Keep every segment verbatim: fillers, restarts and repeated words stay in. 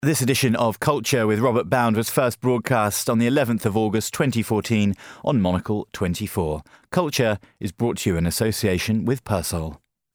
This edition of Culture with Robert Bound was first broadcast on the eleventh of August twenty fourteen on Monocle twenty-four. Culture is brought to you in association with Persol.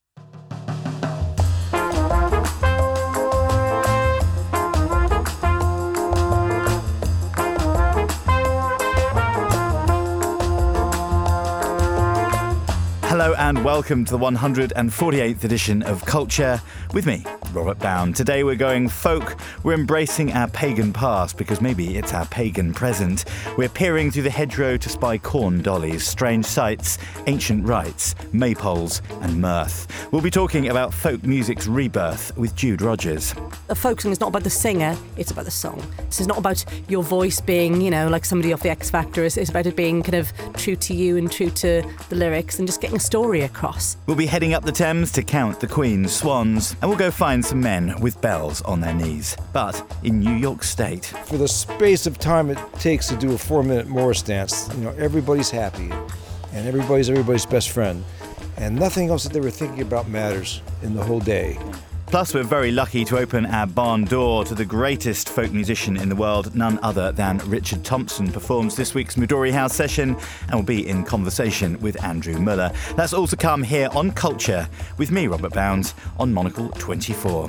Hello and welcome to the one hundred forty-eighth edition of Culture with me, Robert Bound. Today we're going folk, we're embracing our pagan past because maybe it's our pagan present. We're peering through the hedgerow to spy corn dollies, strange sights, ancient rites, maypoles and mirth. We'll be talking about folk music's rebirth with Jude Rogers. A folk song is not about the singer, it's about the song. This is not about your voice being, you know, like somebody off the X Factor. It's, it's about it being kind of true to you and true to the lyrics and just getting a story across. We'll be heading up the Thames to count the Queen's swans, and we'll go find some men with bells on their knees, but in New York State. For the space of time it takes to do a four-minute Morris dance, you know, everybody's happy, and everybody's everybody's best friend, and nothing else that they were thinking about matters in the whole day. Plus, we're very lucky to open our barn door to the greatest folk musician in the world. None other than Richard Thompson performs this week's Midori House session and will be in conversation with Andrew Muller. That's all to come here on Culture with me, Robert Bound, on Monocle twenty-four.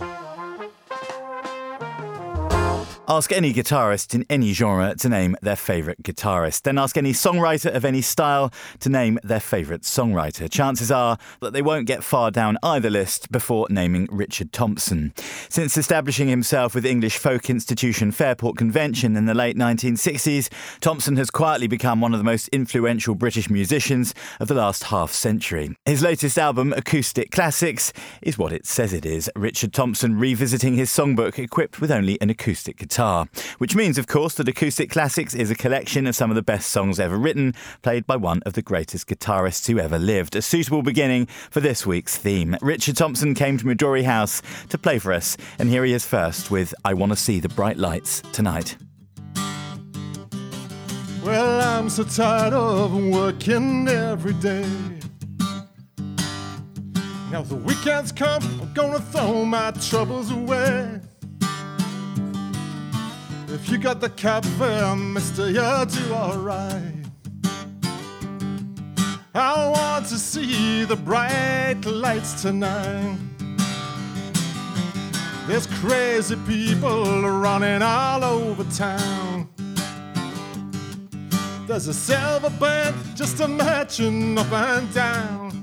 Ask any guitarist in any genre to name their favourite guitarist. Then ask any songwriter of any style to name their favourite songwriter. Chances are that they won't get far down either list before naming Richard Thompson. Since establishing himself with English folk institution Fairport Convention in the late nineteen sixties, Thompson has quietly become one of the most influential British musicians of the last half century. His latest album, Acoustic Classics, is what it says it is. Richard Thompson revisiting his songbook equipped with only an acoustic guitar. Which means, of course, that Acoustic Classics is a collection of some of the best songs ever written, played by one of the greatest guitarists who ever lived. A suitable beginning for this week's theme. Richard Thompson came to Midori House to play for us, and here he is first with I Want to See the Bright Lights Tonight. Well, I'm so tired of working every day. Now the weekend's come, I'm gonna throw my troubles away. If you got the cab fare, mister, you'll do alright. I want to see the bright lights tonight. There's crazy people running all over town. There's a silver band just a marching up and down.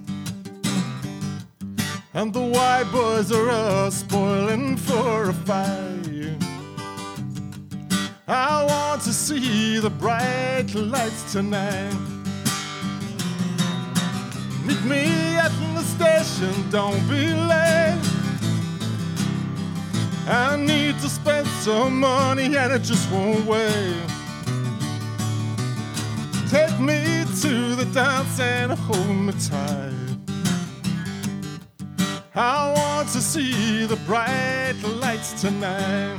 And the white boys are uh, spoiling for a fight. I want to see the bright lights tonight. Meet me at the station, don't be late. I need to spend some money and it just won't wait. Take me to the dance and hold me tight. I want to see the bright lights tonight.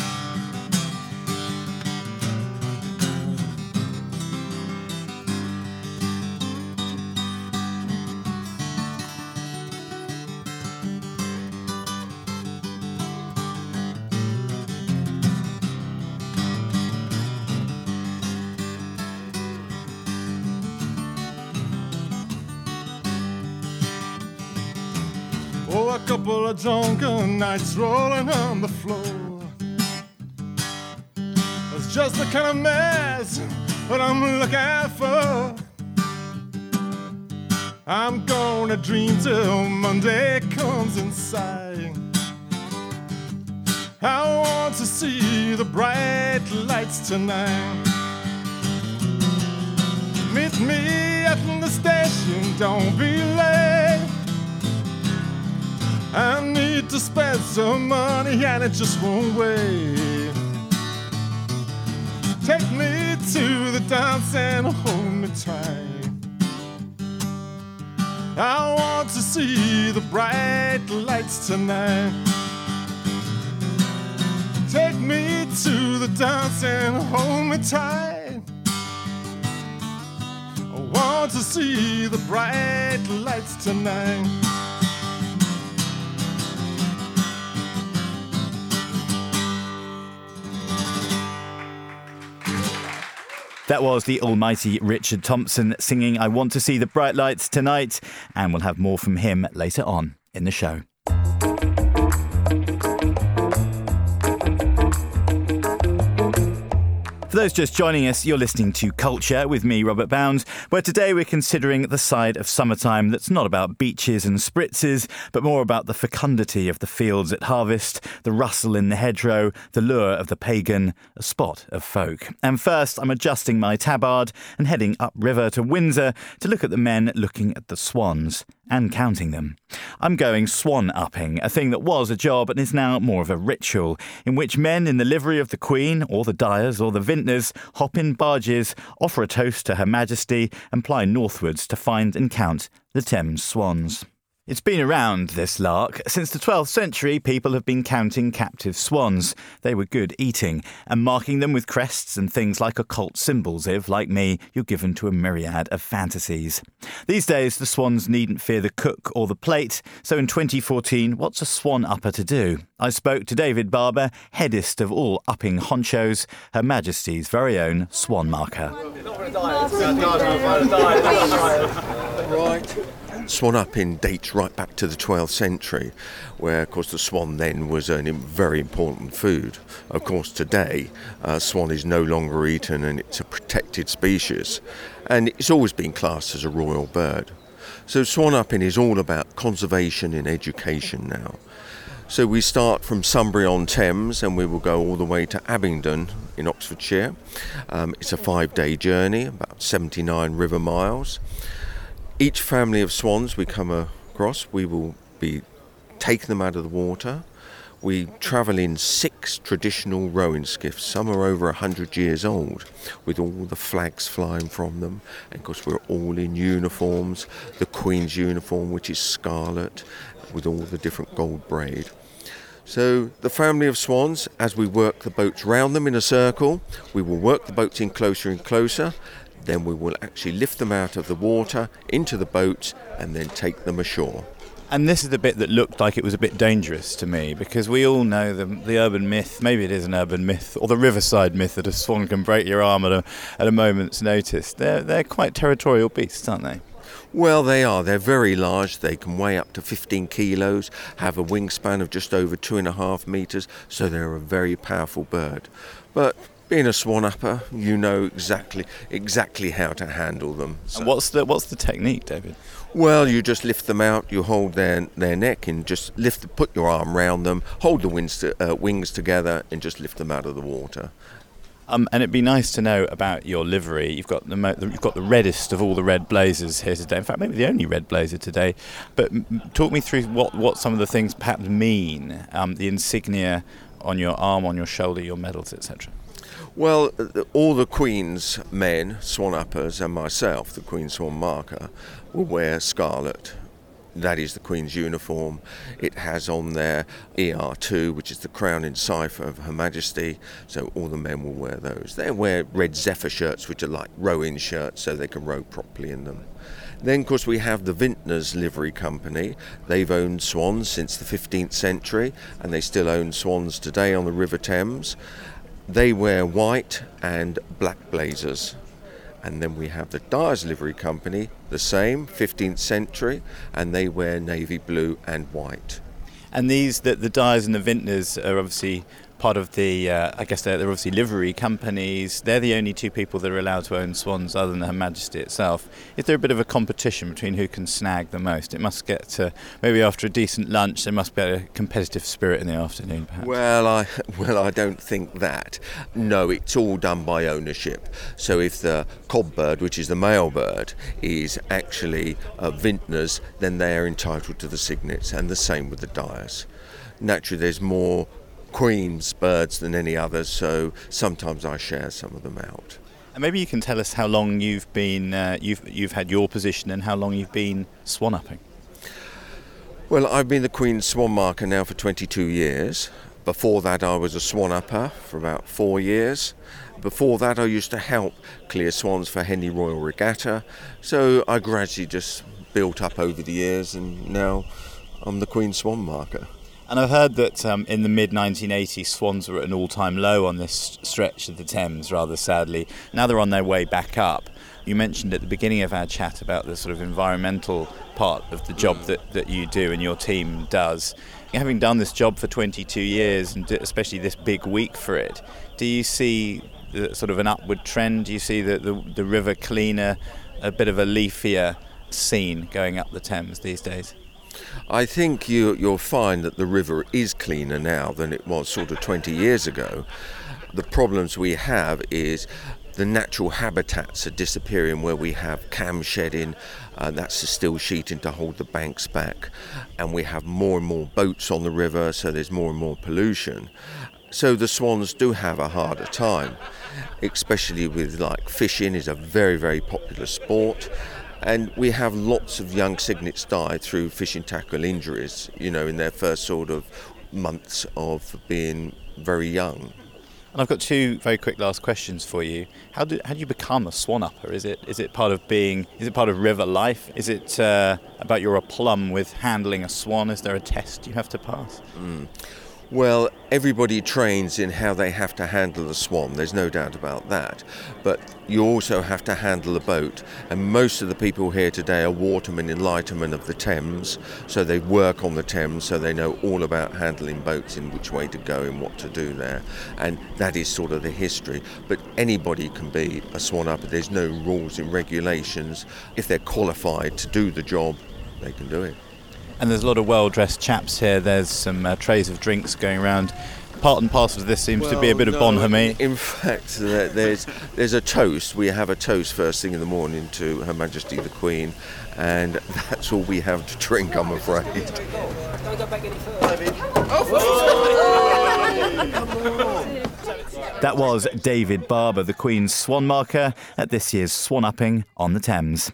Oh, a couple of drunken nights rolling on the floor. It's just the kind of mess that I'm looking for. I'm gonna dream till Monday comes inside. I want to see the bright lights tonight. Meet me at the station, don't be late. I need to spend some money and it just won't wait. Take me to the dance and hold me tight. I want to see the bright lights tonight. Take me to the dance and hold me tight. I want to see the bright lights tonight. That was the almighty Richard Thompson singing I Want to See the Bright Lights Tonight, and we'll have more from him later on in the show. For those just joining us, you're listening to Culture with me, Robert Bound, where today we're considering the side of summertime that's not about beaches and spritzes, but more about the fecundity of the fields at harvest, the rustle in the hedgerow, the lure of the pagan, a spot of folk. And first, I'm adjusting my tabard and heading upriver to Windsor to look at the men looking at the swans and counting them. I'm going swan-upping, a thing that was a job and is now more of a ritual, in which men in the livery of the Queen, or the Dyers, or the Vintners, hop in barges, offer a toast to Her Majesty, and ply northwards to find and count the Thames swans. It's been around, this lark. Since the twelfth century, people have been counting captive swans. They were good eating, and marking them with crests and things like occult symbols if, like me, you're given to a myriad of fantasies. These days, the swans needn't fear the cook or the plate, so in twenty fourteen, what's a swan upper to do? I spoke to David Barber, headist of all upping honchos, Her Majesty's very own swan marker. Right. Swan upping dates right back to the twelfth century, where, of course, the swan then was a very important food. Of course, today, uh, swan is no longer eaten and it's a protected species, and it's always been classed as a royal bird. So swan upping is all about conservation and education now. So we start from Sunbury-on-Thames and we will go all the way to Abingdon in Oxfordshire. Um, it's a five-day journey, about seventy-nine river miles. Each family of swans we come across, we will be taking them out of the water. We travel in six traditional rowing skiffs. Some are over one hundred years old, with all the flags flying from them. And of course, we're all in uniforms. The Queen's uniform, which is scarlet, with all the different gold braid. So the family of swans, as we work the boats round them in a circle, we will work the boats in closer and closer. Then we will actually lift them out of the water into the boats and then take them ashore. And this is the bit that looked like it was a bit dangerous to me, because we all know the, the urban myth, maybe it is an urban myth, or the riverside myth that a swan can break your arm at a, at a moment's notice. They're, they're quite territorial beasts, aren't they? Well, they are. They're very large. They can weigh up to fifteen kilos, have a wingspan of just over two and a half metres, so they're a very powerful bird. But being a swan upper, you know exactly exactly how to handle them. So. And what's the what's the technique, David? Well, you just lift them out, you hold their their neck and just lift, put your arm round them, hold the wings, to, uh, wings together and just lift them out of the water. Um, and it'd be nice to know about your livery. You've got the mo- you've got the reddest of all the red blazers here today. In fact, maybe the only red blazer today. But m- talk me through what, what some of the things perhaps mean, um, the insignia on your arm, on your shoulder, your medals, et cetera. Well, all the Queen's men, swan uppers, and myself, the Queen's swan marker, will wear scarlet. That is the Queen's uniform. It has on there E R two, which is the crowning cipher of Her Majesty, so all the men will wear those. They wear red zephyr shirts, which are like rowing shirts, so they can row properly in them. Then, of course, we have the Vintners Livery Company. They've owned swans since the fifteenth century, and they still own swans today on the River Thames. They wear white and black blazers. And then we have the Dyers Livery Company, the same, fifteenth century, and they wear navy blue and white. And these, the, the Dyers and the Vintners are obviously part of the, uh, I guess they're, they're obviously livery companies. They're the only two people that are allowed to own swans other than Her Majesty itself. Is there a bit of a competition between who can snag the most? It must get to, maybe after a decent lunch, there must be a competitive spirit in the afternoon, perhaps. Well, I well I don't think that. No, it's all done by ownership. So if the cob bird, which is the male bird, is actually uh, Vintners, then they are entitled to the cygnets, and the same with the Dyers. Naturally, there's more Queen's birds than any others, so sometimes I share some of them out. And maybe you can tell us how long you've been, uh, you've you've had your position and how long you've been swan upping. Well, I've been the Queen's swan marker now for twenty-two years. Before that, I was a swan upper for about four years. Before that, I used to help clear swans for Henley Royal Regatta. So I gradually just built up over the years, and now I'm the Queen's swan marker. And I've heard that um, in the mid nineteen eighties, swans were at an all-time low on this stretch of the Thames, rather sadly. Now they're on their way back up. You mentioned at the beginning of our chat about the sort of environmental part of the job that, that you do and your team does. Having done this job for twenty-two years, and especially this big week for it, do you see the, sort of an upward trend? Do you see the, the, the river cleaner, a bit of a leafier scene going up the Thames these days? I think you, you'll find that the river is cleaner now than it was sort of twenty years ago. The problems we have is the natural habitats are disappearing, where we have cam shedding, uh, that's the still sheeting to hold the banks back, and we have more and more boats on the river, so there's more and more pollution. So the swans do have a harder time, especially with like fishing is a very, very popular sport. And we have lots of young cygnets die through fishing tackle injuries, you know, in their first sort of months of being very young. And I've got two very quick last questions for you. How do how do you become a swan upper? Is it is it part of being? Is it part of river life? Is it uh, about you're a plum with handling a swan? Is there a test you have to pass? Mm. Well, everybody trains in how they have to handle the swan, there's no doubt about that. But you also have to handle the boat, and most of the people here today are watermen and lightermen of the Thames, so they work on the Thames, so they know all about handling boats, in which way to go and what to do there. And that is sort of the history. But anybody can be a swan upper, there's no rules and regulations. If they're qualified to do the job, they can do it. And there's a lot of well-dressed chaps here. There's some uh, trays of drinks going around. Part and parcel of this seems well, to be a bit of no, bonhomie. In fact, there's there's a toast. We have a toast first thing in the morning to Her Majesty the Queen, and that's all we have to drink, I'm afraid. That was David Barber, the Queen's swan marker, at this year's Swan Upping on the Thames.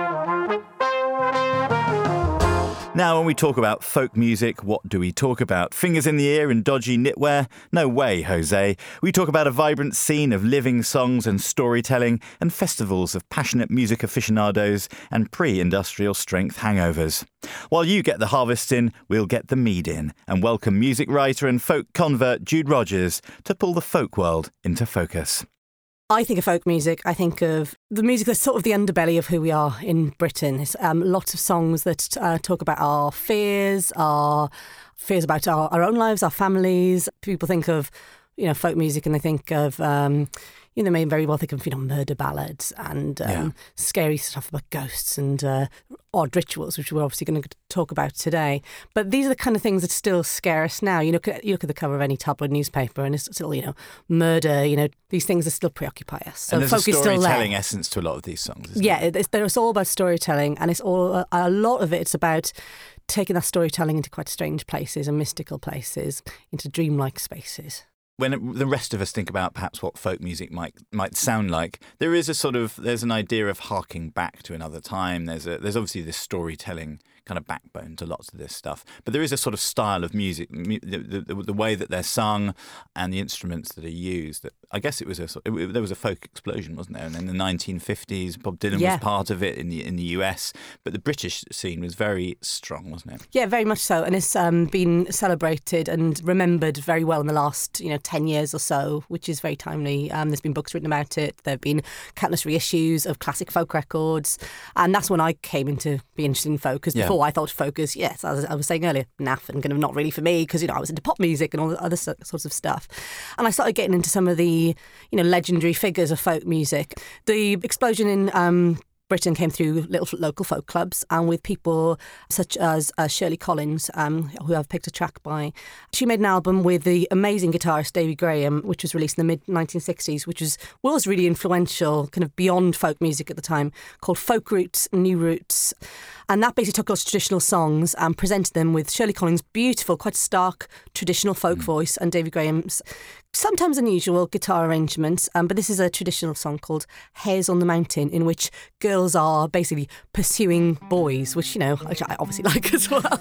Now, when we talk about folk music, what do we talk about? Fingers in the ear and dodgy knitwear? No way, Jose. We talk about a vibrant scene of living songs and storytelling, and festivals of passionate music aficionados and pre-industrial strength hangovers. While you get the harvest in, we'll get the mead in, and welcome music writer and folk convert Jude Rogers to pull the folk world into focus. I think of folk music, I think of the music that's sort of the underbelly of who we are in Britain. It's um, lots of songs that uh, talk about our fears, our fears about our, our own lives, our families. People think of, you know, folk music and they think of, um, you know, they may very well think of, you know, murder ballads and um, yeah. scary stuff about ghosts and uh, odd rituals, which we're obviously going to talk about today. But these are the kind of things that still scare us now. You look at you look at the cover of any tabloid newspaper, and it's still, you know, murder. You know, these things that still preoccupy us. So and there's folk a is still there. storytelling essence to a lot of these songs. Isn't yeah, it? it's, it's all about storytelling, and it's all a lot of it. It's about taking that storytelling into quite strange places and mystical places, into dreamlike spaces. When the rest of us think about perhaps what folk music might might sound like, there is a sort of there's an idea of harking back to another time. There's a there's obviously this storytelling kind of backbone to lots of this stuff, but there is a sort of style of music, the, the, the way that they're sung and the instruments that are used. That I guess it was a it, there was a folk explosion, wasn't there? And in the nineteen fifties, Bob Dylan yeah. was part of it in the in the U S, but the British scene was very strong, wasn't it? Yeah, very much so, and it's um, been celebrated and remembered very well in the last you know ten years or so, which is very timely. Um, there's been books written about it. There have been countless reissues of classic folk records, and that's when I came into being interested in folk. Because yeah. before I thought folk is yes, as I was saying earlier, naff and kind of not really for me because you know I was into pop music and all the other sorts of stuff, and I started getting into some of the you know legendary figures of folk music. The explosion in um, Britain came through little local folk clubs and with people such as uh, Shirley Collins, um, who I've picked a track by. She made an album with the amazing guitarist Davy Graham, which was released in the mid nineteen sixties, which was was really influential, kind of beyond folk music at the time, called Folk Roots, New Roots. And that basically took those traditional songs and presented them with Shirley Collins' beautiful, quite stark, traditional folk mm. voice and Davy Graham's sometimes unusual guitar arrangements. Um, but this is a traditional song called Hares on the Mountain, in which girls are basically pursuing boys, which, you know, which I obviously like as well,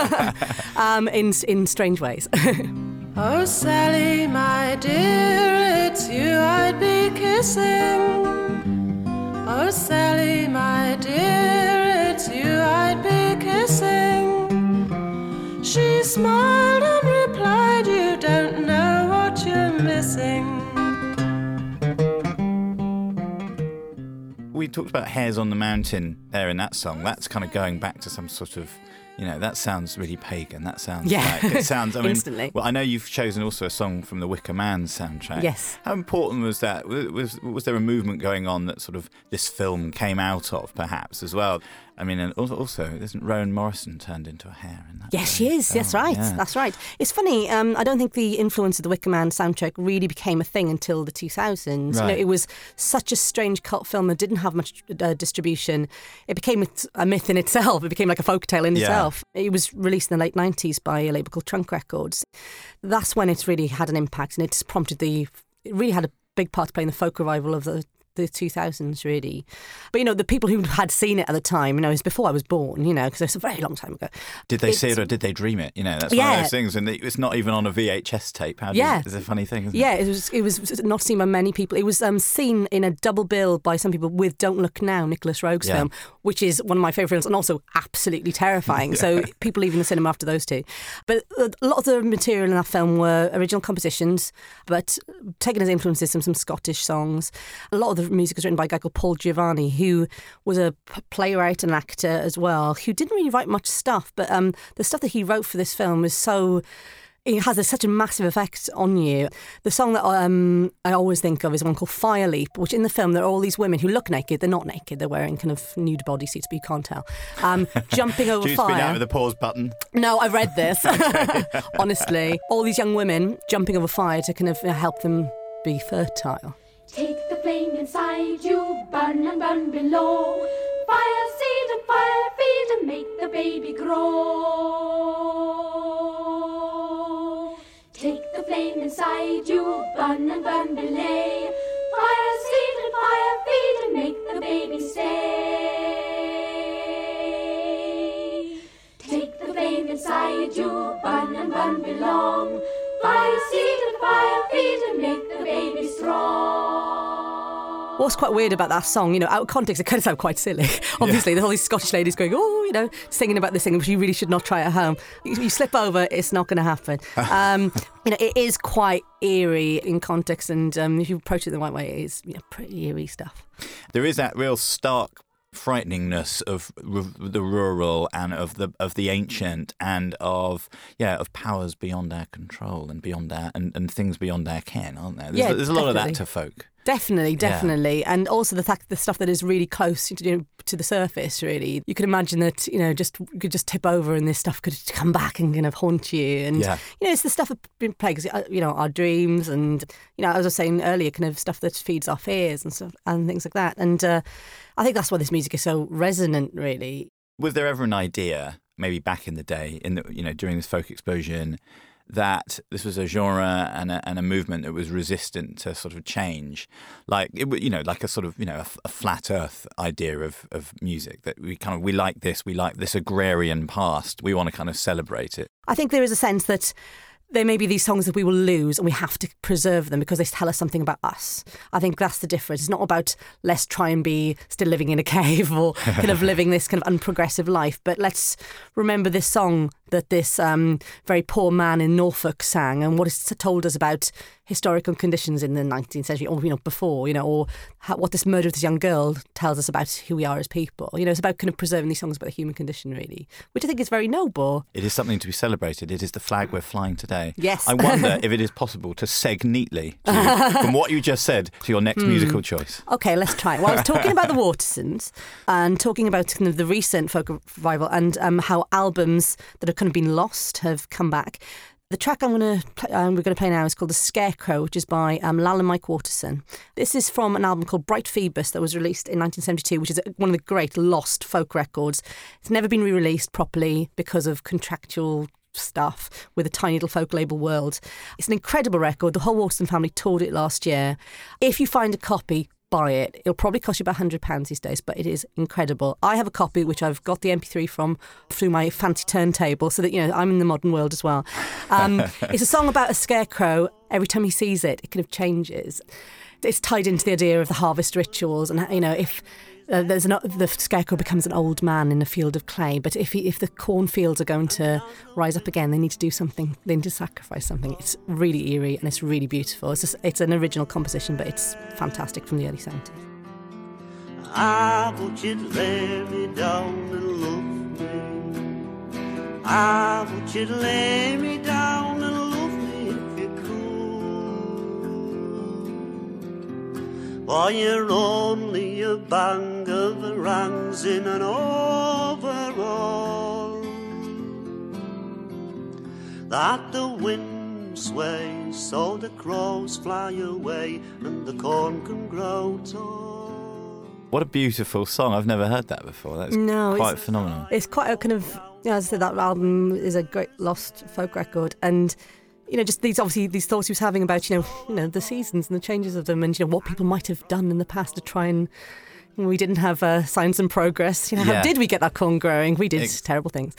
um, in, in strange ways. Oh, Sally, my dear, it's you I'd be kissing. Oh, Sally, my dear, it's you I'd be kissing. She smiled and kissing. We talked about Hares on the Mountain there in that song. That's kind of going back to some sort of, you know, that sounds really pagan. That sounds Yeah. like, it sounds, I mean, Instantly. well, I know you've chosen also a song from the Wicker Man soundtrack. Yes. How important was that? Was, was, was there a movement going on that sort of this film came out of, perhaps, as well? I mean, and also, also isn't Rowan Morrison turned into a hare in that? Yes, she is. film? That's right. Yeah. That's right. It's funny. Um, I don't think the influence of the Wicker Man soundtrack really became a thing until the two thousands. You know, Right. it was such a strange cult film that didn't have much uh, distribution. It became a myth in itself. It became like a folktale in Yeah. itself. It was released in the late nineties by a label called Trunk Records. That's when it's really had an impact, and it's prompted the. It really had a big part to play in the folk revival of the. the two thousands, really. But, you know, the people who had seen it at the time, you know, it was before I was born, you know, because it's a very long time ago. Did they see It's- it or did they dream it? You know, that's one of Yeah. those things. And it's not even on a V H S tape. How do Yeah. you, it's a funny thing, isn't Yeah, it? it was it was not seen by many people. It was um, seen in a double bill by some people with Don't Look Now, Nicholas Roeg's Yeah. film, which is one of my favourite films and also absolutely terrifying. So people leaving the cinema after those two. But a lot of the material in that film were original compositions, but taken as influences from some Scottish songs. A lot of the music was written by a guy called Paul Giovanni, who was a p- playwright and actor as well, who didn't really write much stuff, but um, the stuff that he wrote for this film is so... It has a, such a massive effect on you. The song that um, I always think of is one called Fire Leap, which in the film there are all these women who look naked. They're not naked. They're wearing kind of nude bodysuits, but you can't tell. Um, jumping over Do you spin out fire. with the pause button? No, I read this. Honestly, all these young women jumping over fire to kind of uh, help them be fertile. Take the flame inside you, burn and burn below. Fire seed and fire feed and make the baby grow. Take the flame inside you, burn and burn below. Fire seed and fire feed and make the baby stay. Take the flame inside you, burn and burn below. Fire seed and fire feed and make the baby strong. What's quite weird about that song, you know, out of context, it kind of sounds quite silly. Obviously, there's all these Scottish ladies going, oh, you know, singing about this thing, which you really should not try at home. You, you slip over, it's not going to happen. Um, you know, it is quite eerie in context, and um, if you approach it the right way, it is, you know, pretty eerie stuff. There is that real stark frighteningness of r- the rural and of the of the ancient and of yeah of powers beyond our control and beyond our and, and things beyond our ken, aren't there? There's, Yeah, there's a lot definitely. of that to folk. Definitely, definitely. Yeah. And also the fact the stuff that is really close to, you know, to the surface, really. You could imagine that, you know, just you could just tip over and this stuff could come back and kind of haunt you. And, Yeah. you know, it's the stuff that been plagues, you know, our dreams and, you know, as I was saying earlier, kind of stuff that feeds our fears and stuff and things like that. And uh, I think that's why this music is so resonant, really. Was there ever an idea, maybe back in the day, in the you know during this folk explosion, that this was a genre and a, and a movement that was resistant to sort of change, like it, w- you know, like a sort of you know a, f- a flat Earth idea of, of music, that we kind of we like this, we like this agrarian past, we want to kind of celebrate it. I think there is a sense that there may be these songs that we will lose and we have to preserve them because they tell us something about us. I think that's the difference. It's not about let's try and be still living in a cave or kind of living this kind of unprogressive life, but let's remember this song that this um, very poor man in Norfolk sang and what it's told us about historical conditions in the nineteenth century, or you know before, you know, or how, what this murder of this young girl tells us about who we are as people. You know, it's about kind of preserving these songs about the human condition, really, which I think is very noble. It is something to be celebrated. It is the flag we're flying today. Yes. I wonder if it is possible to seg neatly to, from what you just said to your next musical choice. Okay, let's try it. Well, I was talking about the Watersons and talking about kind of the recent folk revival and um, how albums that have kind of been lost have come back. The track I'm going to play, um, we're going to play now is called The Scarecrow, which is by um, Lal and Mike Waterson. This is from an album called Bright Phoebus that was released in nineteen seventy-two, which is one of the great lost folk records. It's never been re-released properly because of contractual stuff with a tiny little folk label World. It's an incredible record. The whole Waterson family toured it last year. If you find a copy, buy it. It'll probably cost you about one hundred pounds these days, but it is incredible. I have a copy which I've got the M P three from through my fancy turntable so that, you know, I'm in the modern world as well. Um, it's a song about a scarecrow. Every time he sees it, it kind of changes. It's tied into the idea of the harvest rituals and, you know, if Uh, there's an, the scarecrow becomes an old man in a field of clay, but if he, if the cornfields are going to rise up again, they need to do something. They need to sacrifice something. It's really eerie and it's really beautiful. It's just, it's an original composition, but it's fantastic from the early seventies. I want you to lay me down and love me. I want you to lay me down and love me if you could. While you're only a bang of rangs in an overall that the wind sways so the crows fly away and the corn can grow tall. What a beautiful song. I've never heard that before. That's no, quite it's, phenomenal. It's quite a kind of, you know, as I said, that album is a great lost folk record. And, you know, just these, obviously, these thoughts he was having about, you know, you know, the seasons and the changes of them and, you know, what people might have done in the past to try and, we didn't have uh, Science and Progress. You know, Yeah. how did we get that corn growing? We did Ex- terrible things.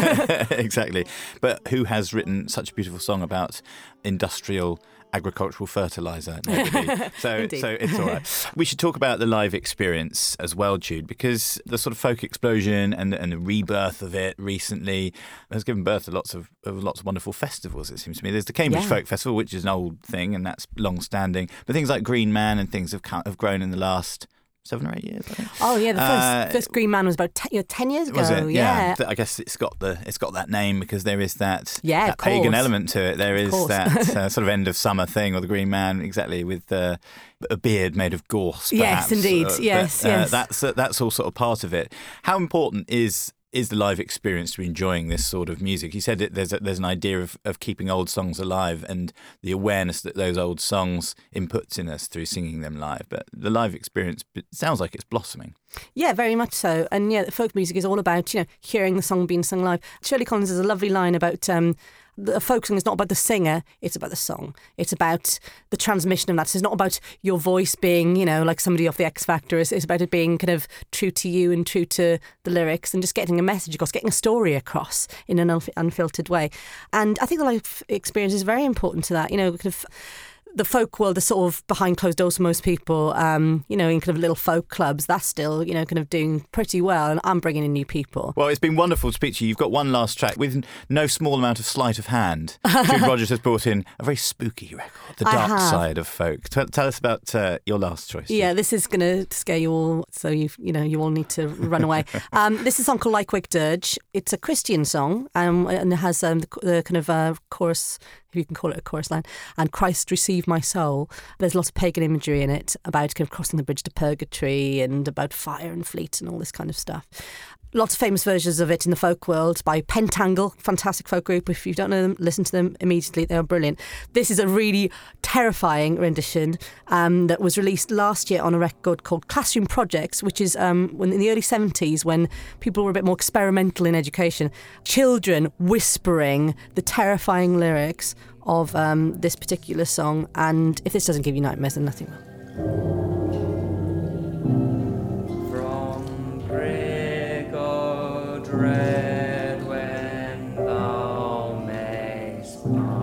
Exactly. But who has written such a beautiful song about industrial agricultural fertiliser? Nobody. So, Indeed. so it's all right. We should talk about the live experience as well, Jude, because the sort of folk explosion and, and the rebirth of it recently has given birth to lots of, of lots of wonderful festivals, it seems to me. There's the Cambridge Yeah. Folk Festival, which is an old thing, and that's long-standing. But things like Green Man and things have, co- have grown in the last seven or eight years, I think. Oh yeah, the first, Uh, first Green Man was about ten, you know, ten years ago. Was it? Yeah. Th- I guess it's got the it's got that name because there is that Yeah, that of pagan course. element to it. There is course. that uh, sort of end of summer thing, or the Green Man, exactly, with uh, a beard made of gorse. Yes, perhaps. indeed. Uh, Yes, but, uh, yes. That's uh, that's all sort of part of it. How important is is the live experience to enjoying this sort of music? You said it, there's a, there's an idea of, of keeping old songs alive and the awareness that those old songs inputs in us through singing them live. But the live experience, it sounds like it's blossoming. Yeah, very much so. And yeah, folk music is all about, you know, hearing the song being sung live. Shirley Collins has a lovely line about um, the folk song is not about the singer, it's about the song. It's about the transmission of that. So it's not about your voice being, you know, like somebody off the X Factor. It's, it's about it being kind of true to you and true to the lyrics and just getting a message across, getting a story across in an unf- unfiltered way. And I think the life experience is very important to that. You know, kind of the folk world is sort of behind closed doors for most people, um, you know, in kind of little folk clubs. That's still, you know, kind of doing pretty well. And I'm bringing in new people. Well, it's been wonderful to speak to you. You've got one last track with no small amount of sleight of hand. Jude Rogers has brought in a very spooky record, The I Dark have. Side of Folk. Tell, tell us about uh, your last choice. Jude. Yeah, this is going to scare you all, so you you know you all need to run away. um, this is a song called Lycwick Dirge. It's a Christian song, um, and it has um, the, the kind of uh, chorus, if you can call it a chorus line, and Christ receive my soul. There's lots of pagan imagery in it about kind of crossing the bridge to purgatory and about fire and fleet and all this kind of stuff. Lots of famous versions of it in the folk world by Pentangle, fantastic folk group. If you don't know them, listen to them immediately. They are brilliant. This is a really terrifying rendition um, that was released last year on a record called Classroom Projects, which is um, when in the early seventies when people were a bit more experimental in education. Children whispering the terrifying lyrics of um, this particular song. And if this doesn't give you nightmares, then nothing will. Dread when thou mayst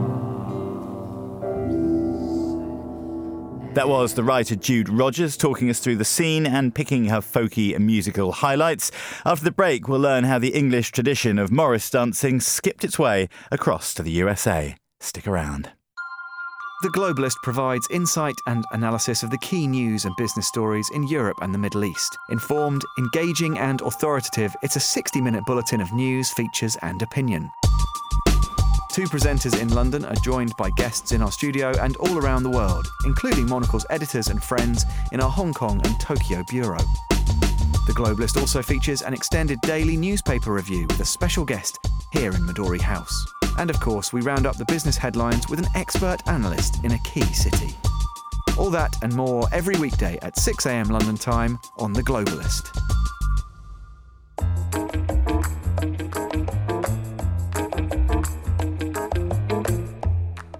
pass. That was the writer Jude Rogers talking us through the scene and picking her folky and musical highlights. After the break, we'll learn how the English tradition of Morris dancing skipped its way across to the U S A. Stick around. The Globalist provides insight and analysis of the key news and business stories in Europe and the Middle East. Informed, engaging and authoritative, it's a sixty-minute bulletin of news, features and opinion. Two presenters in London are joined by guests in our studio and all around the world, including Monocle's editors and friends in our Hong Kong and Tokyo bureau. The Globalist also features an extended daily newspaper review with a special guest here in Midori House. And of course, we round up the business headlines with an expert analyst in a key city. All that and more every weekday at six a.m. London time on The Globalist.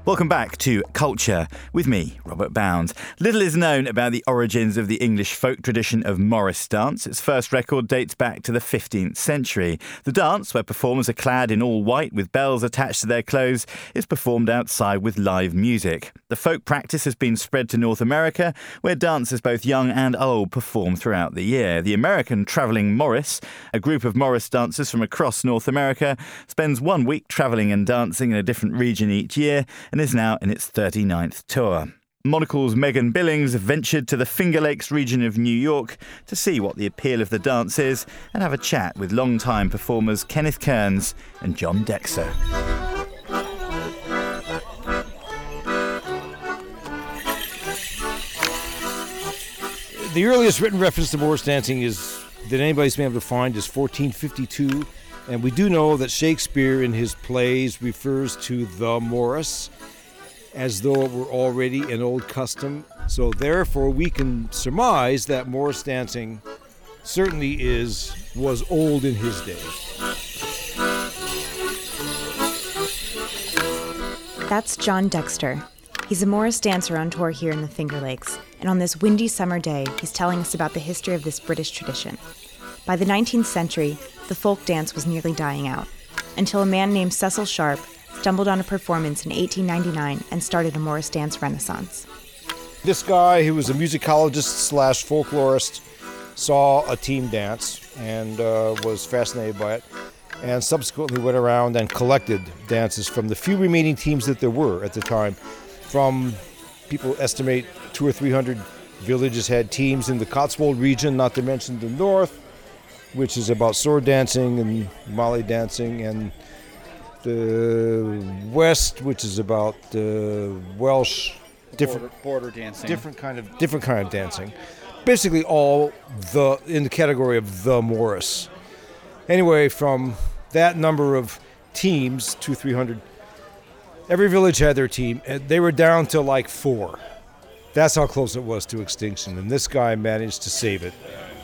Welcome back to Culture with me, Robert Bound. Little is known about the origins of the English folk tradition of Morris dance. Its first record dates back to the fifteenth century. The dance, where performers are clad in all white with bells attached to their clothes, is performed outside with live music. The folk practice has been spread to North America, where dancers both young and old perform throughout the year. The American Travelling Morris, a group of Morris dancers from across North America, spends one week travelling and dancing in a different region each year and is now in its thirty-ninth tour. Monocle's Megan Billings ventured to the Finger Lakes region of New York to see what the appeal of the dance is and have a chat with longtime performers Kenneth Kearns and John Dexter. The earliest written reference to Morris dancing is that anybody's been able to find is fourteen fifty-two, and we do know that Shakespeare in his plays refers to the Morris as though it were already an old custom. So therefore we can surmise that Morris dancing certainly is was old in his day. That's John Dexter. He's a Morris dancer on tour here in the Finger Lakes, and on this windy summer day, he's telling us about the history of this British tradition. By the nineteenth century, the folk dance was nearly dying out, until a man named Cecil Sharp stumbled on a performance in eighteen ninety-nine and started a Morris dance renaissance. This guy, who was a musicologist slash folklorist, saw a team dance and uh, was fascinated by it, and subsequently went around and collected dances from the few remaining teams that there were at the time. From, people estimate, two or three hundred villages had teams in the Cotswold region, not to mention the north, which is about sword dancing and Mali dancing, and the west, which is about uh, Welsh, different border, border dancing, different kind of different kind of dancing. Basically, all the in the category of the Morris. Anyway, from that number of teams, two three hundred, every village had their team, and they were down to like four. That's how close it was to extinction, and this guy managed to save it.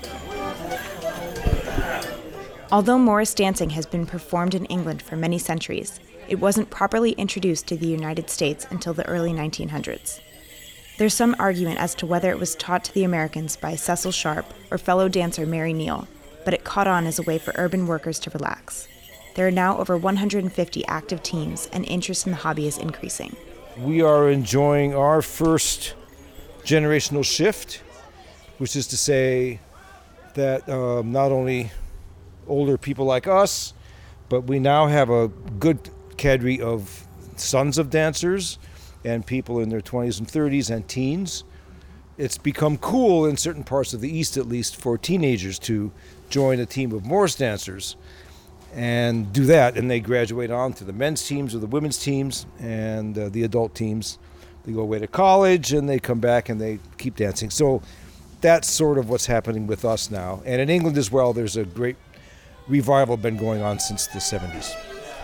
Although Morris dancing has been performed in England for many centuries, it wasn't properly introduced to the United States until the early nineteen hundreds. There's some argument as to whether it was taught to the Americans by Cecil Sharp or fellow dancer Mary Neal, but it caught on as a way for urban workers to relax. There are now over one hundred fifty active teams, and interest in the hobby is increasing. We are enjoying our first generational shift, which is to say that um, not only older people like us, but we now have a good cadre of sons of dancers and people in their twenties and thirties and teens. It's become cool in certain parts of the East, at least, for teenagers to join a team of Morris dancers and do that, and they graduate on to the men's teams or the women's teams and uh, the adult teams. They go away to college and they come back and they keep dancing. So that's sort of what's happening with us now. And in England as well, there's a great revival been going on since the seventies.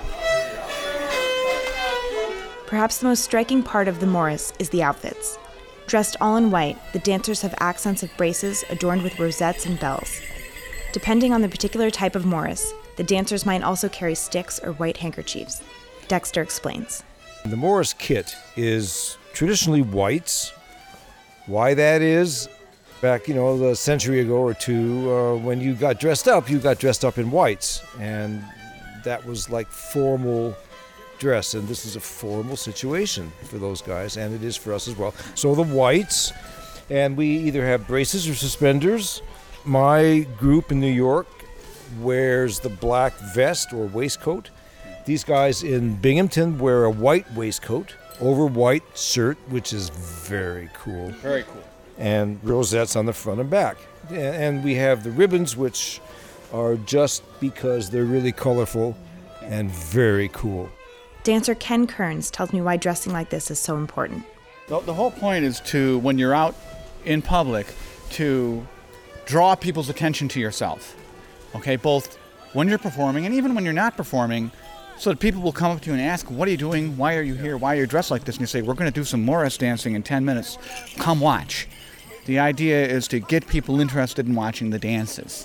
Perhaps the most striking part of the Morris is the outfits. Dressed all in white, the dancers have accents of braces adorned with rosettes and bells. Depending on the particular type of Morris, the dancers might also carry sticks or white handkerchiefs. Dexter explains. The Morris kit is traditionally whites. Why that is? Back, you know, a century ago or two, uh, when you got dressed up, you got dressed up in whites. And that was like formal dress. And this is a formal situation for those guys, and it is for us as well. So the whites, and we either have braces or suspenders. My group in New York wears the black vest or waistcoat. These guys in Binghamton wear a white waistcoat over white shirt, which is very cool. Very cool. And rosettes on the front and back. And we have the ribbons, which are just because they're really colorful and very cool. Dancer Ken Kearns tells me why dressing like this is so important. The, the whole point is to, when you're out in public, to draw people's attention to yourself. Okay, both when you're performing and even when you're not performing, so that people will come up to you and ask, what are you doing? Why are you here? Why are you dressed like this? And you say, we're going to do some Morris dancing in ten minutes. Come watch. The idea is to get people interested in watching the dances.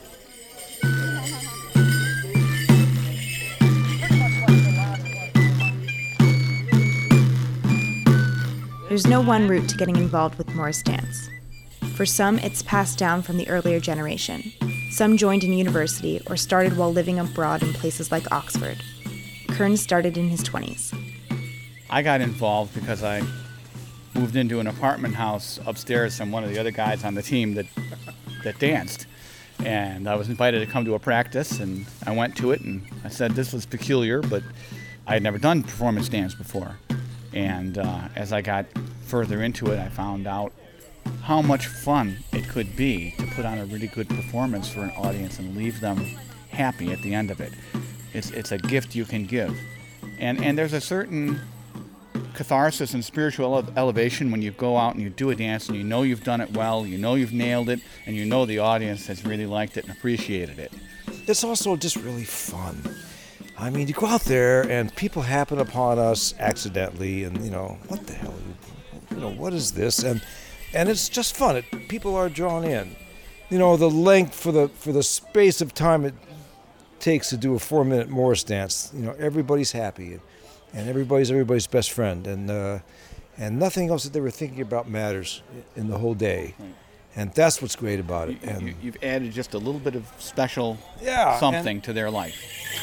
There's no one route to getting involved with Morris dance. For some, it's passed down from the earlier generation. Some joined in university or started while living abroad in places like Oxford. Kearns started in his twenties. I got involved because I moved into an apartment house upstairs from one of the other guys on the team that that danced. And I was invited to come to a practice, and I went to it, and I said this was peculiar, but I had never done performance dance before. And uh, as I got further into it, I found out how much fun it could be to put on a really good performance for an audience and leave them happy at the end of it. It's it's a gift you can give. And and there's a certain catharsis and spiritual ele- elevation when you go out and you do a dance and you know you've done it well, you know you've nailed it, and you know the audience has really liked it and appreciated it. It's also just really fun. I mean, you go out there and people happen upon us accidentally, and you know, what the hell, you know, what is this? And and it's just fun. It, people are drawn in. You know, the length for the for the space of time it takes to do a four-minute Morris dance. You know, everybody's happy, and, and everybody's everybody's best friend, and uh, and nothing else that they were thinking about matters in the whole day. Right. And that's what's great about it. You, and you, you've added just a little bit of special yeah, something to their life.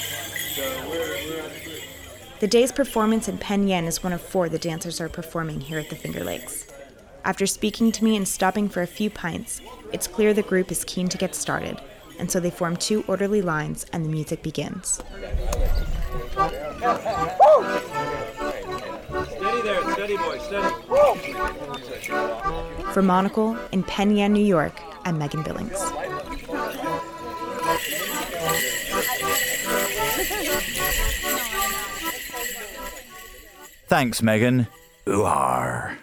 The day's performance in Penn Yan is one of four the dancers are performing here at the Finger Lakes. After speaking to me and stopping for a few pints, it's clear the group is keen to get started, and so they form two orderly lines and the music begins. Steady there, steady boy, steady. For Monocle, in Penn Yan, New York, I'm Megan Billings. Thanks, Megan. Ooh-har.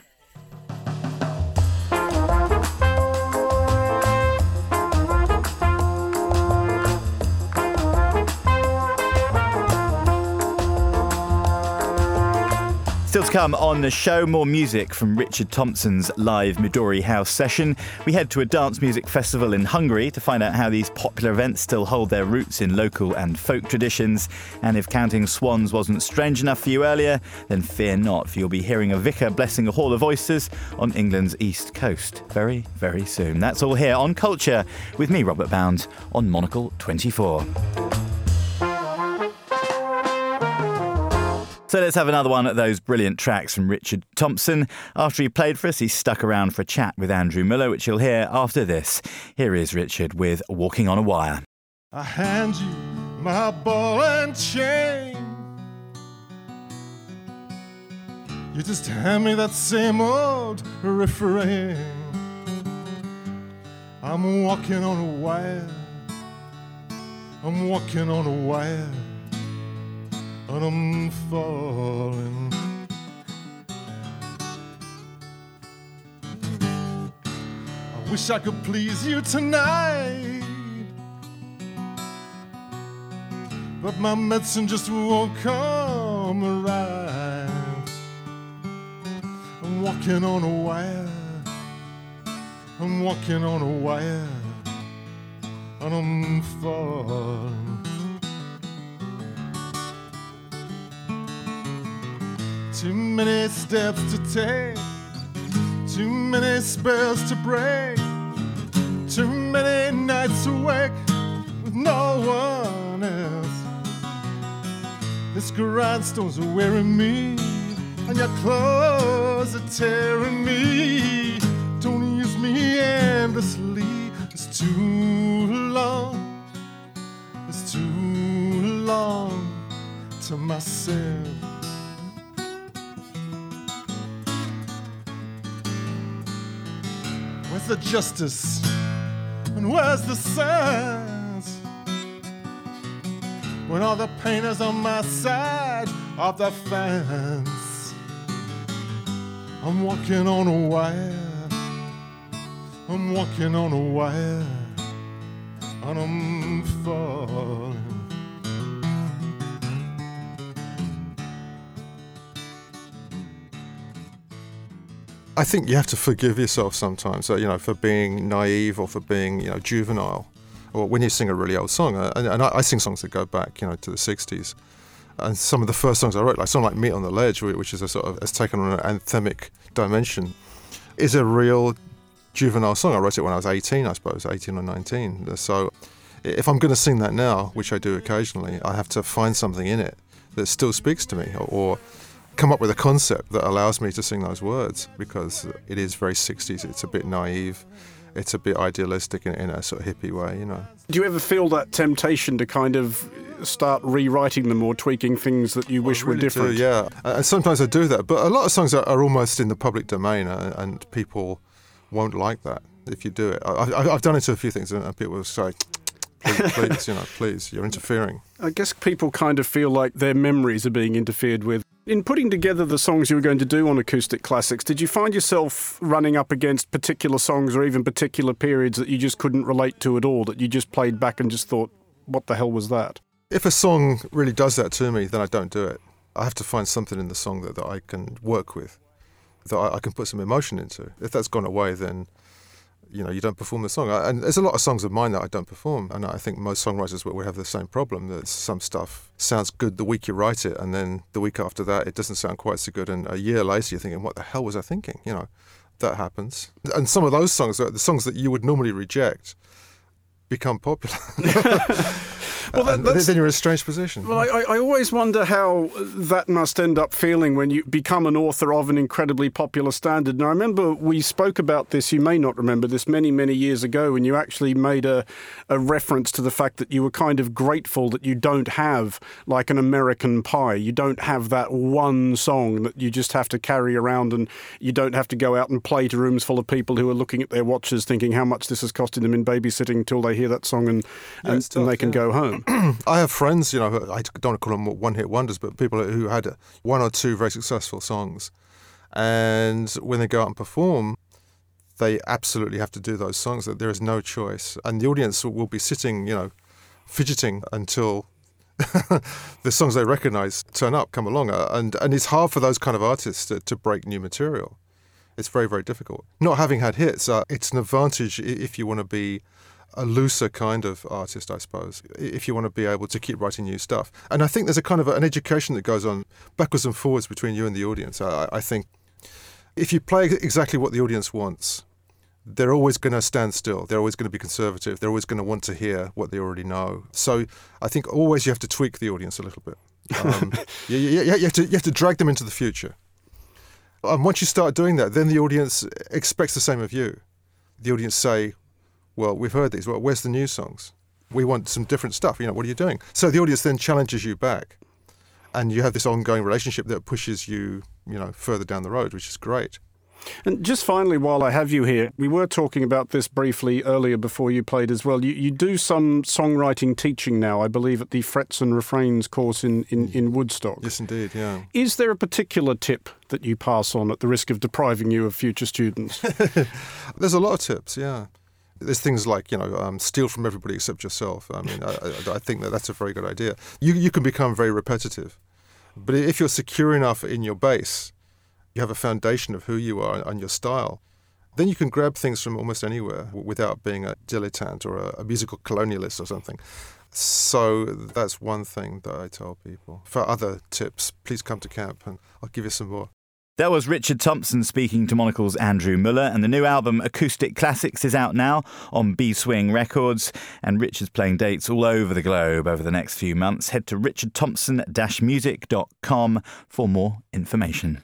Still to come on the show, more music from Richard Thompson's live Midori House session. We head to a dance music festival in Hungary to find out how these popular events still hold their roots in local and folk traditions. And if counting swans wasn't strange enough for you earlier, then fear not, for you'll be hearing a vicar blessing a hall of oysters on England's east coast very, very soon. That's all here on Culture with me, Robert Bound, on Monocle twenty-four. So let's have another one of those brilliant tracks from Richard Thompson. After he played for us, he stuck around for a chat with Andrew Muller, which you'll hear after this. Here is Richard with Walking on a Wire. I hand you my ball and chain. You just hand me that same old refrain. I'm walking on a wire. I'm walking on a wire. And I'm falling. I wish I could please you tonight, but my medicine just won't come around. I'm walking on a wire. I'm walking on a wire. And I'm falling. Too many steps to take, too many spells to break, too many nights awake with no one else. This grindstone's wearing me, and your clothes are tearing me. Don't use me endlessly, it's too long, it's too long to myself. Where's the justice and where's the sense? When all the painters on my side of the fence. I'm walking on a wire. I'm walking on a wire. And I'm falling. I think you have to forgive yourself sometimes, you know, for being naive or for being, you know, juvenile, or when you sing a really old song. And, and I, I sing songs that go back, you know, to the sixties. And some of the first songs I wrote, like a song like Meat on the Ledge, which is a sort of has taken on an anthemic dimension, is a real juvenile song. I wrote it when I was eighteen, I suppose, eighteen or nineteen. So if I'm going to sing that now, which I do occasionally, I have to find something in it that still speaks to me, or, or come up with a concept that allows me to sing those words, because it is very sixties. It's a bit naive. It's a bit idealistic in, in a sort of hippie way, you know. Do you ever feel that temptation to kind of start rewriting them or tweaking things that you wish I really were different? Do, yeah, and sometimes I do that. But a lot of songs are, are almost in the public domain, and, and people won't like that if you do it. I, I, I've done it to a few things, and people will say, please, please, you know, please, you're interfering. I guess people kind of feel like their memories are being interfered with. In putting together the songs you were going to do on Acoustic Classics, did you find yourself running up against particular songs or even particular periods that you just couldn't relate to at all, that you just played back and just thought, what the hell was that? If a song really does that to me, then I don't do it. I have to find something in the song that, that I can work with, that I, I can put some emotion into. If that's gone away, then you know, you don't perform the song. And there's a lot of songs of mine that I don't perform, and I think most songwriters will have the same problem, that some stuff sounds good the week you write it, and then the week after that it doesn't sound quite so good, and a year later you're thinking, what the hell was I thinking? You know, that happens. And some of those songs, the songs that you would normally reject, become popular. Well, that, that's, then you're in a strange position. Well, I, I always wonder how that must end up feeling when you become an author of an incredibly popular standard. And I remember we spoke about this, you may not remember this, many, many years ago, when you actually made a, a reference to the fact that you were kind of grateful that you don't have like an American Pie. You don't have that one song that you just have to carry around, and you don't have to go out and play to rooms full of people who are looking at their watches thinking how much this is costing them in babysitting till they hear that song and, yeah, and, tough, and they can yeah. go home. I have friends, you know, I don't want to call them one-hit wonders, but people who had one or two very successful songs, and when they go out and perform, they absolutely have to do those songs. That there is no choice, and the audience will be sitting, you know, fidgeting until the songs they recognise turn up, come along, and and it's hard for those kind of artists to, to break new material. It's very, very difficult. Not having had hits, uh, it's an advantage if you want to be a looser kind of artist, I suppose, if you want to be able to keep writing new stuff. And I think there's a kind of an education that goes on backwards and forwards between you and the audience. I, I think if you play exactly what the audience wants, they're always going to stand still. They're always going to be conservative. They're always going to want to hear what they already know. So I think always you have to tweak the audience a little bit. Um, you, you, you, have to, you have to drag them into the future. And once you start doing that, then the audience expects the same of you. The audience say, well, we've heard these. Well, where's the new songs? We want some different stuff. You know, what are you doing? So the audience then challenges you back, and you have this ongoing relationship that pushes you, you know, further down the road, which is great. And just finally, while I have you here, we were talking about this briefly earlier before you played as well. You, you do some songwriting teaching now, I believe, at the Frets and Refrains course in, in, in Woodstock. Yes, indeed, yeah. Is there a particular tip that you pass on at the risk of depriving you of future students? There's a lot of tips, yeah. There's things like, you know, um, steal from everybody except yourself. I mean, I, I, I think that that's a very good idea. You you can become very repetitive. But if you're secure enough in your base, you have a foundation of who you are and your style, then you can grab things from almost anywhere without being a dilettante or a, a musical colonialist or something. So that's one thing that I tell people. For other tips, please come to camp and I'll give you some more. That was Richard Thompson speaking to Monocle's Andrew Muller, and the new album Acoustic Classics is out now on B-Swing Records, and Richard's playing dates all over the globe over the next few months. Head to richard thompson dash music dot com for more information.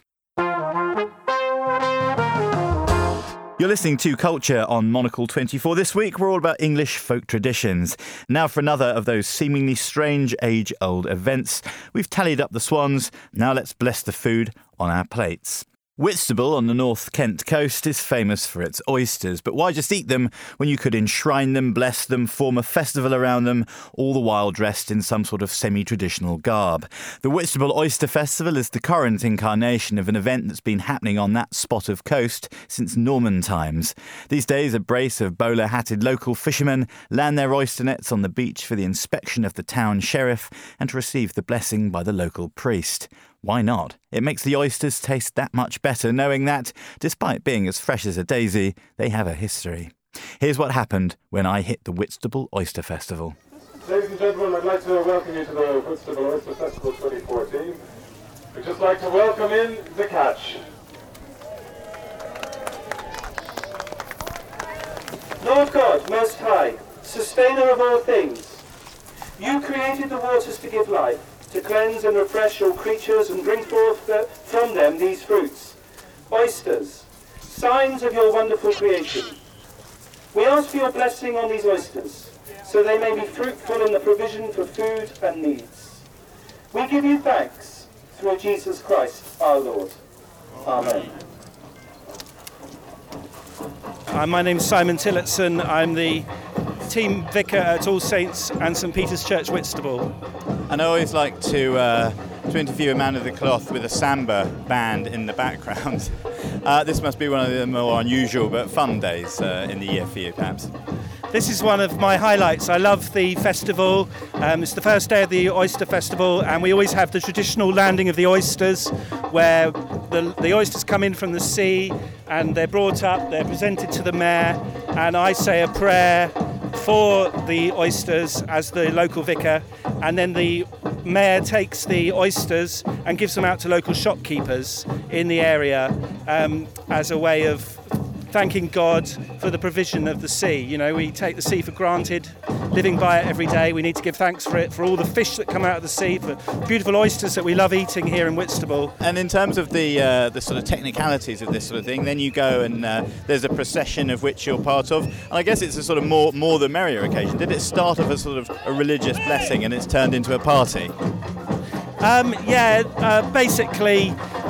You're listening to Culture on Monocle twenty-four. This week, we're all about English folk traditions. Now for another of those seemingly strange age-old events. We've tallied up the swans. Now let's bless the food on our plates. Whitstable on the North Kent coast is famous for its oysters, but why just eat them when you could enshrine them, bless them, form a festival around them, all the while dressed in some sort of semi-traditional garb? The Whitstable Oyster Festival is the current incarnation of an event that's been happening on that spot of coast since Norman times. These days, a brace of bowler-hatted local fishermen land their oyster nets on the beach for the inspection of the town sheriff and to receive the blessing by the local priest. Why not? It makes the oysters taste that much better knowing that, despite being as fresh as a daisy, they have a history. Here's what happened when I hit the Whitstable Oyster Festival. Ladies and gentlemen, I'd like to welcome you to the Whitstable Oyster Festival twenty fourteen. We'd just like to welcome in The Catch. Lord God, Most High, Sustainer of all things, you created the waters to give life, to cleanse and refresh all creatures and bring forth the, from them these fruits, oysters, signs of your wonderful creation. We ask for your blessing on these oysters, so they may be fruitful in the provision for food and needs. We give you thanks through Jesus Christ our Lord. Amen. Uh, my name's Simon Tillotson. I'm the team vicar at All Saints and St Peter's Church, Whitstable. And I always like to uh, to interview a man of the cloth with a samba band in the background. Uh, this must be one of the more unusual but fun days uh, in the year for you, perhaps. This is one of my highlights. I love the festival. Um, it's the first day of the Oyster Festival, and we always have the traditional landing of the oysters, where the, the oysters come in from the sea and they're brought up, they're presented to the mayor, and I say a prayer for the oysters as the local vicar, and then the mayor takes the oysters and gives them out to local shopkeepers in the area um, as a way of thanking God for the provision of the sea. You know, we take the sea for granted, living by it every day. We need to give thanks for it, for all the fish that come out of the sea, for beautiful oysters that we love eating here in Whitstable. And in terms of the uh, the sort of technicalities of this sort of thing, then you go and uh, there's a procession of which you're part of. And I guess it's a sort of more more the merrier occasion. Did it start off as sort of a religious blessing and it's turned into a party? Um, yeah, uh, basically,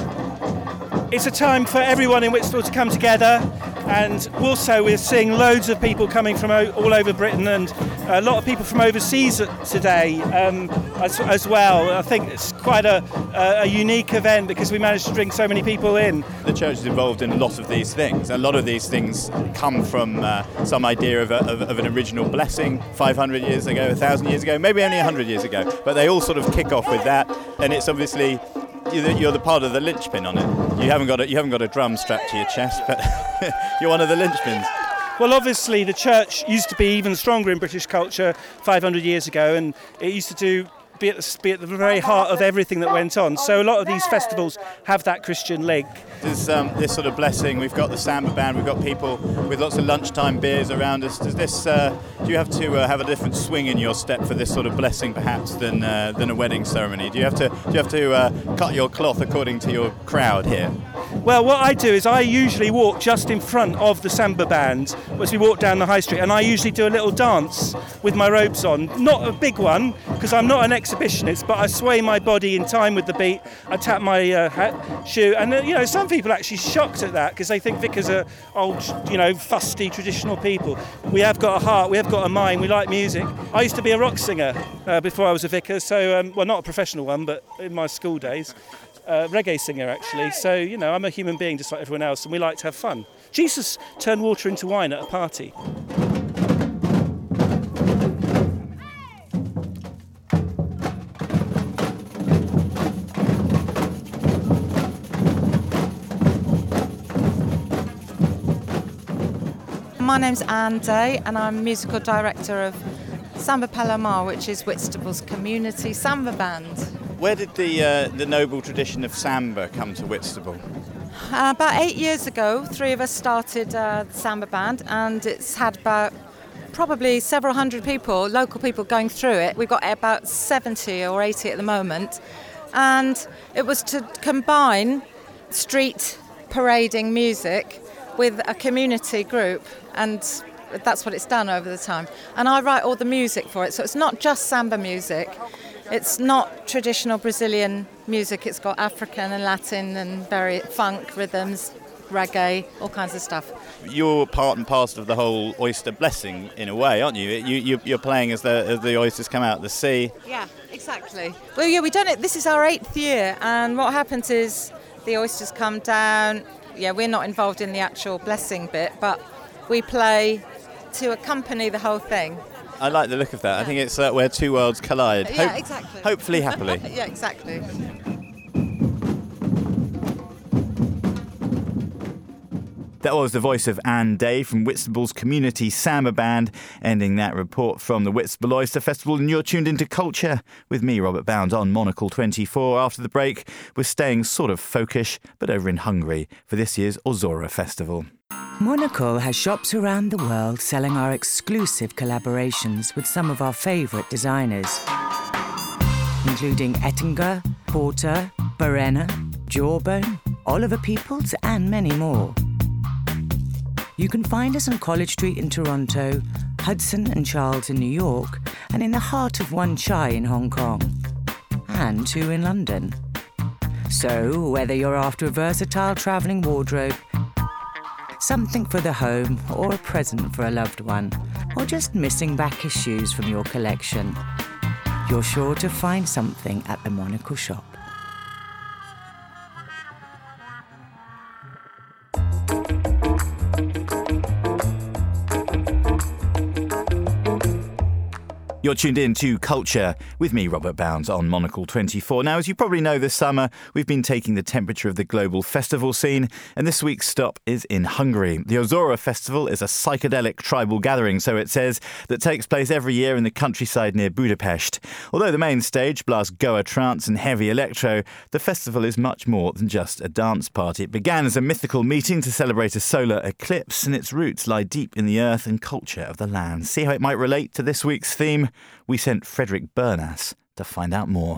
it's a time for everyone in Whitstable to come together. And also we're seeing loads of people coming from o- all over Britain, and a lot of people from overseas today um, as, as well. I think it's quite a, a, a unique event because we managed to bring so many people in. The church is involved in a lot of these things. A lot of these things come from uh, some idea of, a, of, of an original blessing five hundred years ago, one thousand years ago, maybe only one hundred years ago. But they all sort of kick off with that, and it's obviously you're the part of the linchpin on it. You haven't got a, you haven't got a drum strapped to your chest, but you're one of the linchpins. Well, obviously the church used to be even stronger in British culture five hundred years ago, and it used to do be at, the, be at the very heart of everything that went on. So a lot of these festivals have that Christian link. There's um, this sort of blessing. We've got the samba band. We've got people with lots of lunchtime beers around us. Does this? Uh, do you have to uh, have a different swing in your step for this sort of blessing, perhaps, than uh, than a wedding ceremony? Do you have to? Do you have to uh, cut your cloth according to your crowd here? Well, what I do is I usually walk just in front of the samba band as we walk down the high street, and I usually do a little dance with my robes on. Not a big one, because I'm not an exhibitionist, but I sway my body in time with the beat. I tap my uh, hat, shoe, and uh, you know, some people are actually shocked at that because they think vicars are old, you know, fusty, traditional people. We have got a heart, we have got a mind, we like music. I used to be a rock singer uh, before I was a vicar, so, um, well, not a professional one, but in my school days. Uh, reggae singer actually, so you know, I'm a human being just like everyone else, and we like to have fun. Jesus turned water into wine at a party. My name's Anne Day, and I'm musical director of Samba Palomar, which is Whitstable's community samba band. Where did the uh, the noble tradition of samba come to Whitstable? Uh, about eight years ago, three of us started uh, the samba band, and it's had about probably several hundred people, local people, going through it. We've got about seventy or eighty at the moment, and it was to combine street parading music with a community group, and that's what it's done over the time. And I write all the music for it, so it's not just samba music. It's not traditional Brazilian music. It's got African and Latin and very funk rhythms, reggae, all kinds of stuff. You're part and parcel of the whole oyster blessing in a way, aren't you? you, you you're playing as the as the oysters come out of the sea. Yeah, exactly. Well, yeah, we've done it. This is our eighth year, and what happens is the oysters come down. Yeah, we're not involved in the actual blessing bit, but we play to accompany the whole thing. I like the look of that. I think it's uh, where two worlds collide. Yeah, Hope, exactly. Hopefully happily. Yeah, exactly. That was the voice of Anne Day from Whitstable's Community Samba Band, ending that report from the Whitstable Oyster Festival. And you're tuned into Culture with me, Robert Bounds, on Monocle twenty-four. After the break, we're staying sort of folkish, but over in Hungary for this year's Ozora Festival. Monocle has shops around the world selling our exclusive collaborations with some of our favourite designers, including Ettinger, Porter, Barena, Jawbone, Oliver Peoples and many more. You can find us on College Street in Toronto, Hudson and Charles in New York, and in the heart of Wan Chai in Hong Kong, and two in London. So, whether you're after a versatile travelling wardrobe, something for the home, or a present for a loved one, or just missing back issues from your collection, you're sure to find something at the Monocle shop. You're tuned in to Culture with me, Robert Bounds, on Monocle twenty-four. Now, as you probably know, this summer we've been taking the temperature of the global festival scene, and this week's stop is in Hungary. The Ozora Festival is a psychedelic tribal gathering, so it says, that takes place every year in the countryside near Budapest. Although the main stage blasts Goa trance and heavy electro, the festival is much more than just a dance party. It began as a mythical meeting to celebrate a solar eclipse, and its roots lie deep in the earth and culture of the land. See how it might relate to this week's theme? We sent Frederick Bernas to find out more.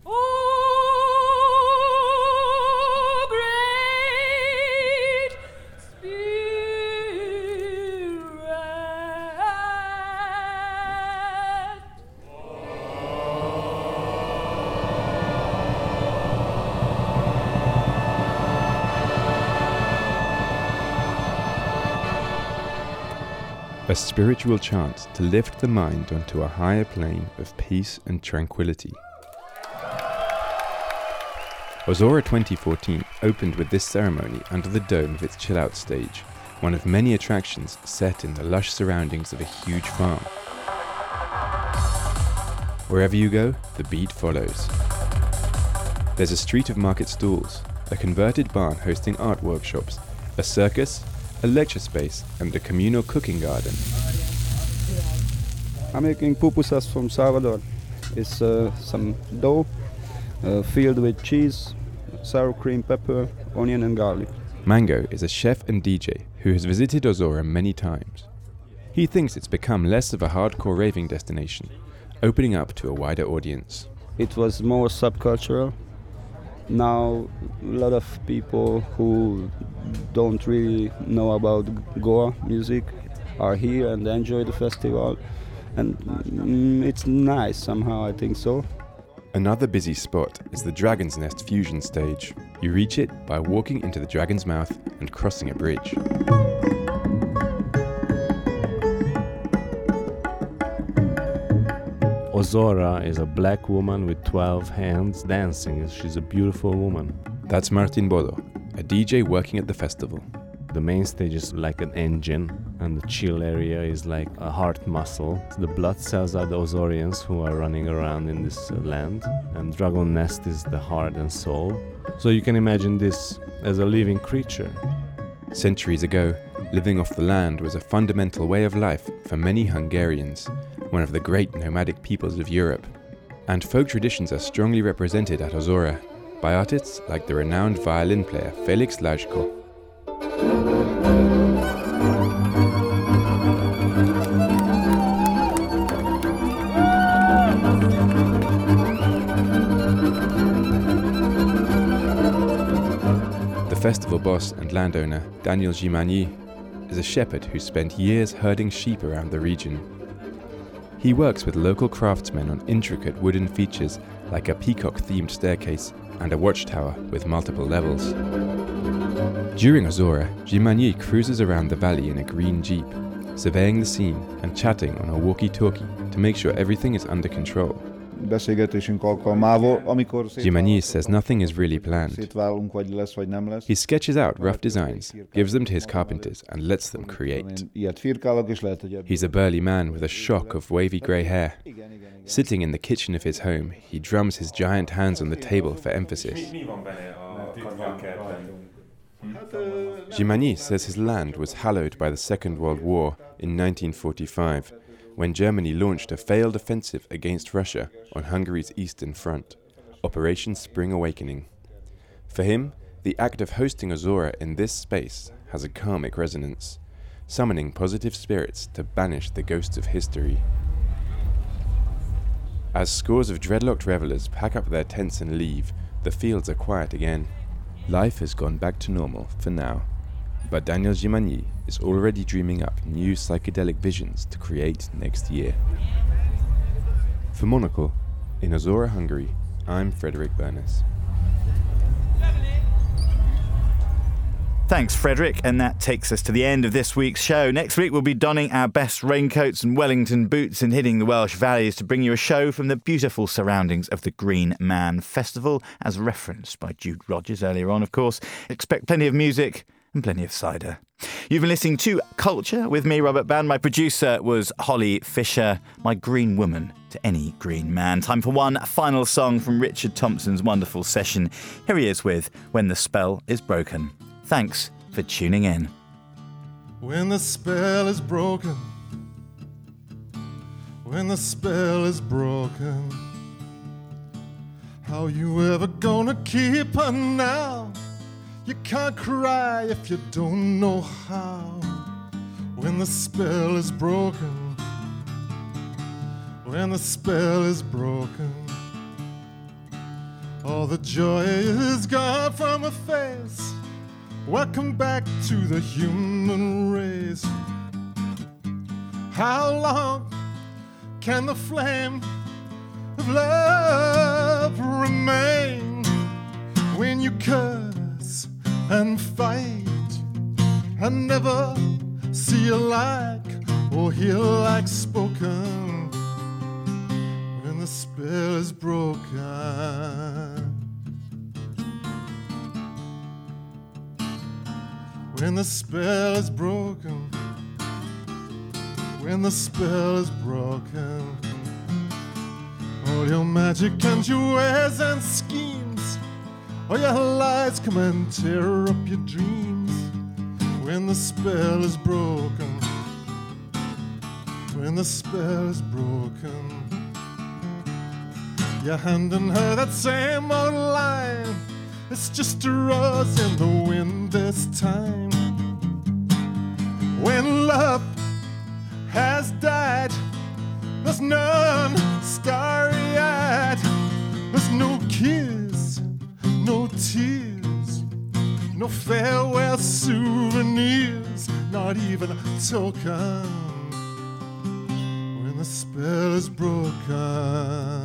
A spiritual chant to lift the mind onto a higher plane of peace and tranquility. Ozora twenty fourteen opened with this ceremony under the dome of its chill-out stage, one of many attractions set in the lush surroundings of a huge farm. Wherever you go, the beat follows. There's a street of market stalls, a converted barn hosting art workshops, a circus, a lecture space and a communal cooking garden. I'm making pupusas from Salvador. It's uh, some dough uh, filled with cheese, sour cream, pepper, onion and garlic. Mango is a chef and D J who has visited Ozora many times. He thinks it's become less of a hardcore raving destination, opening up to a wider audience. It was more subcultural. Now a lot of people who don't really know about Goa music are here and enjoy the festival, and mm, it's nice somehow, I think so. Another busy spot is the Dragon's Nest Fusion stage. You reach it by walking into the Dragon's Mouth and crossing a bridge. Ozora is a black woman with twelve hands dancing. She's a beautiful woman. That's Martin Bodo, a D J working at the festival. The main stage is like an engine, and the chill area is like a heart muscle. The blood cells are the Ozorians who are running around in this uh, land, and Dragon Nest is the heart and soul. So you can imagine this as a living creature. Centuries ago, living off the land was a fundamental way of life for many Hungarians, one of the great nomadic peoples of Europe. And folk traditions are strongly represented at Ozora by artists like the renowned violin player Felix Lajko. The festival boss and landowner Daniel Gimani is a shepherd who spent years herding sheep around the region. He works with local craftsmen on intricate wooden features like a peacock-themed staircase and a watchtower with multiple levels. During Ozora, Gimani cruises around the valley in a green jeep, surveying the scene and chatting on a walkie-talkie to make sure everything is under control. Gimani says nothing is really planned. He sketches out rough designs, gives them to his carpenters and lets them create. He's a burly man with a shock of wavy grey hair. Sitting in the kitchen of his home, he drums his giant hands on the table for emphasis. Jimani says his land was hallowed by the Second World War in nineteen forty-five, when Germany launched a failed offensive against Russia on Hungary's Eastern Front, Operation Spring Awakening. For him, the act of hosting Ozora in this space has a karmic resonance, summoning positive spirits to banish the ghosts of history. As scores of dreadlocked revelers pack up their tents and leave, the fields are quiet again. Life has gone back to normal for now, but Daniel Jimani is already dreaming up new psychedelic visions to create next year. For Monocle, in Ozora, Hungary, I'm Frederick Burness. Thanks, Frederick, and that takes us to the end of this week's show. Next week, we'll be donning our best raincoats and Wellington boots and hitting the Welsh valleys to bring you a show from the beautiful surroundings of the Green Man Festival, as referenced by Jude Rogers earlier on, of course. Expect plenty of music and plenty of cider. You've been listening to Culture with me, Robert Band. My producer was Holly Fisher, my green woman to any green man. Time for one final song from Richard Thompson's wonderful session. Here he is with When the Spell is Broken. Thanks for tuning in. When the spell is broken, when the spell is broken, how you ever gonna keep her now? You can't cry if you don't know how. When the spell is broken, when the spell is broken, all the joy is gone from her face. Welcome back to the human race. How long can the flame of love remain when you curse and fight and never see a like or hear like spoken? When the spell is broken, when the spell is broken, when the spell is broken, all your magic and your ways and schemes, all your lies come and tear up your dreams. When the spell is broken, when the spell is broken, you're handing her that same old line. It's just a rose in the wind this time. When love has died, there's none starry-eyed. There's no kiss, no tears, no farewell souvenirs, not even a token. When the spell is broken,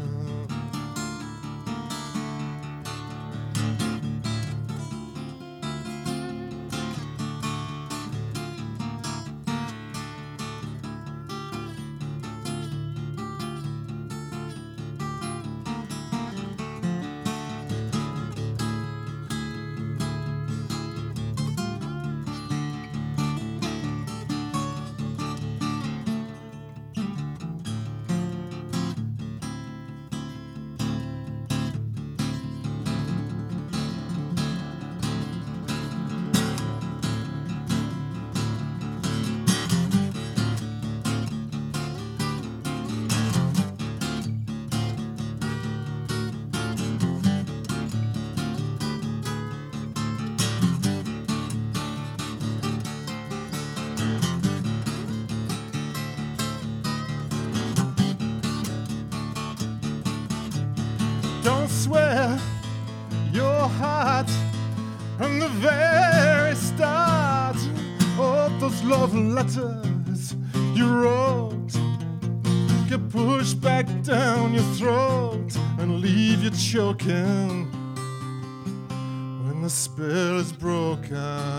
don't swear your heart from the very start. All those love letters you wrote get pushed back down your throat and leave you choking. When the spell is broken,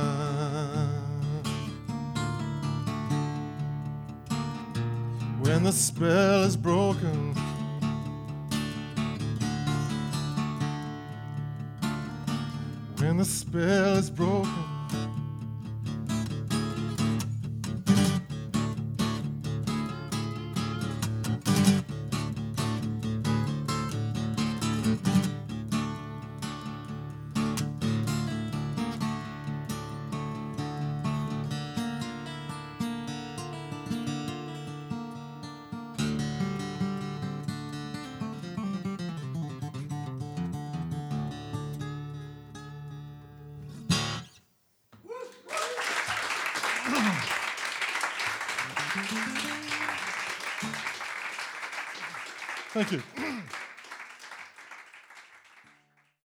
when the spell is broken, when the spell is broken, Thank you.